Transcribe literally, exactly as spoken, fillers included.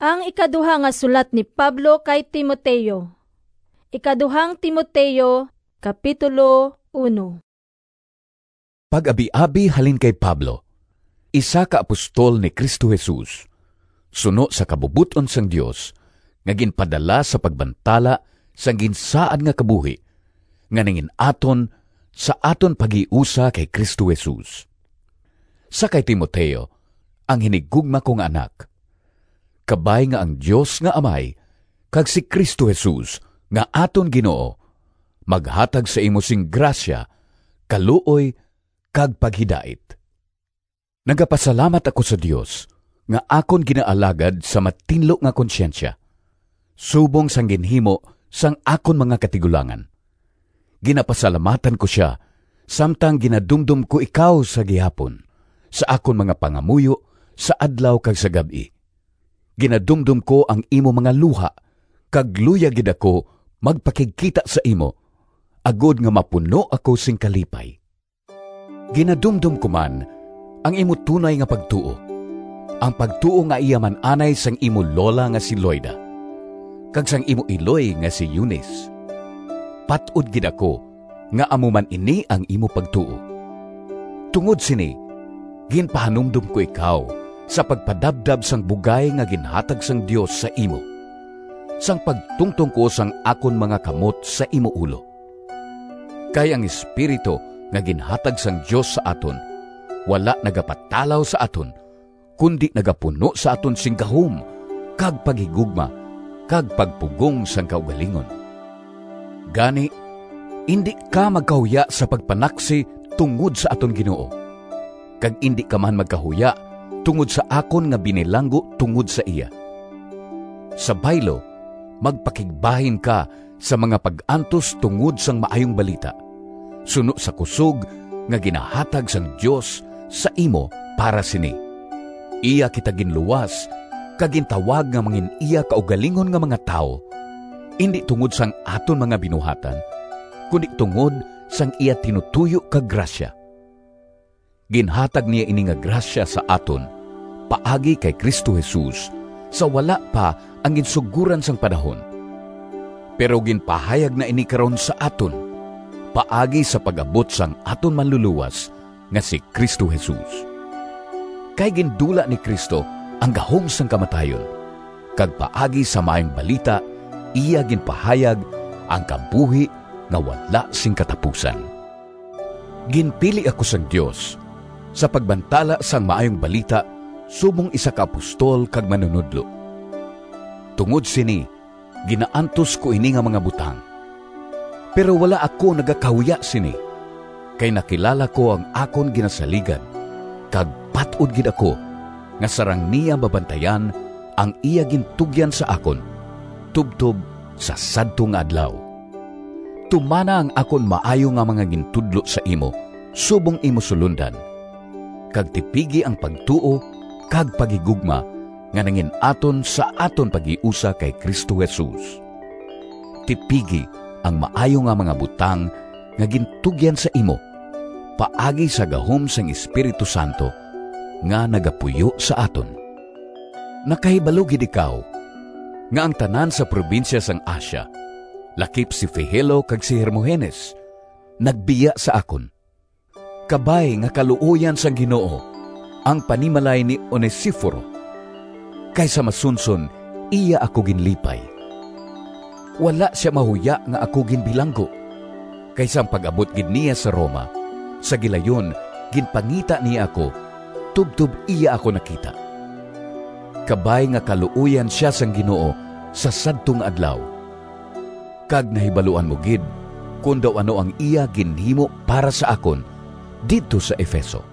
Ang ikaduha nga sulat ni Pablo kay Timoteo. Ikaduhang Timoteo, Kapitulo one. Pag-abi-abi halin kay Pablo, isa ka apostol ni Kristo Jesus, suno sa kabubuton sang Dios, nga ginpadala sa pagbantala sang ginsaad nga kabuhi, nga nangin aton sa aton pag-iusa kay Kristo Jesus. Sa kay Timoteo, ang hinigugma kong anak, kabay nga ang Dios nga Amay, kag si Kristo Jesus nga aton Ginoo, maghatag sa imo sing grasya, kaluoy, kag paghidait. Nagapasalamat ako sa Dios nga akon ginaalagad sa matinlo nga konsyensya, subong sang ginhimo sang akon mga katigulangan. Ginapasalamatan ko siya, samtang ginadumdum ko ikaw sa gihapon, sa akon mga pangamuyo, sa adlaw kag sa gabi. Ginadumdum ko ang imo mga luha, kag luya gid ako magpakigkita sa imo, agod nga mapuno ako sing kalipay. Ginadumdum ko man ang imo tunay nga pagtuo, ang pagtuo nga iya man anay sang imo lola nga si Loida, kag sang imo iloy nga si Eunice. Patud gid ako nga amo man ini ang imo pagtuo. Tungod sini, ginpahanumdum ko ikaw sa pagpadabdab sang bugay nga ginhatag sang Dios sa imo, sang pagtungtong ko sang akon mga kamot sa imo ulo. Kay ang Espiritu nga ginhatag sang Dios sa aton, wala nagapatalaw sa aton, kundi nagapuno sa aton sing gahom, kag paghigugma, kag pagpugong sang kaugalingon. Gani, indi ka magkahuya sa pagpanaksi tungod sa aton Ginoo, kag indi ka man magkahuya tungod sa akon nga binilanggo tungod sa iya. Sa baylo, magpakigbahin ka sa mga pag-antos tungod sang maayong balita, suno sa kusog nga ginahatag sang Dios sa imo para sini. Iya kita ginluwas, kag gintawag nga mangin iya kaugalingon nga mga tao, indi tungod sang aton mga binuhatan, kundi tungod sang iya tinutuyo kag grasya. Ginhatag niya ini nga grasya sa aton, paagi kay Kristo Jesus, sa wala pa ang ginsuguran sang panahon. Pero ginpahayag na ini karon sa aton, paagi sa pag-abot sang aton manluluwas, nga si Kristo Jesus. Kay gindula ni Kristo ang gahom sang kamatayon, kag paagi sa maayong balita, iya ginpahayag ang kabuhi nga wala sing katapusan. Ginpili ako sang Dios sa pagbantala sang maayong balita, subong isa ka apostol kag manunudlo. Tungod sini, ginaantos ko ini nga mga butang. Pero wala ako nagakahuya sini, kay nakilala ko ang akon ginasaligan, kag patud gid ako nga sarang niya babantayan ang iya gintugyan sa akon, tubtob sa sadto nga adlaw. Tumana ang akon maayo nga mga gintudlo sa imo, subong imo sulundan, kag tipigi ang pagtuo kag pagigugma nga nangin aton sa aton pag-iusa kay Kristo Jesus. Tipigi ang maayo nga mga butang nga gintugyan sa imo, paagi sa gahom sang Espiritu Santo nga nagapuyo sa aton. Nakahibalo gid ikaw nga ang tanan sa probinsya sang Asia, lakip si Figelo kag si Hermogenes, nagbiya sa akon. Kabay nga kaluoyan sang Ginoo ang panimalay ni Onesiforo, kaysa masunson iya ako ginlipay. Wala siya mahuya nga ako ginbilanggo, kaysa ang pag-abot gid niya sa Roma, sa gilayon ginpangita niya ako, tubtob iya ako nakita. Kabay nga kaluoyan siya sang Ginoo sa sadtong adlaw. Kag nahibaluan mo gid kung daw ano ang iya ginhimo para sa akon dito sa Efeso.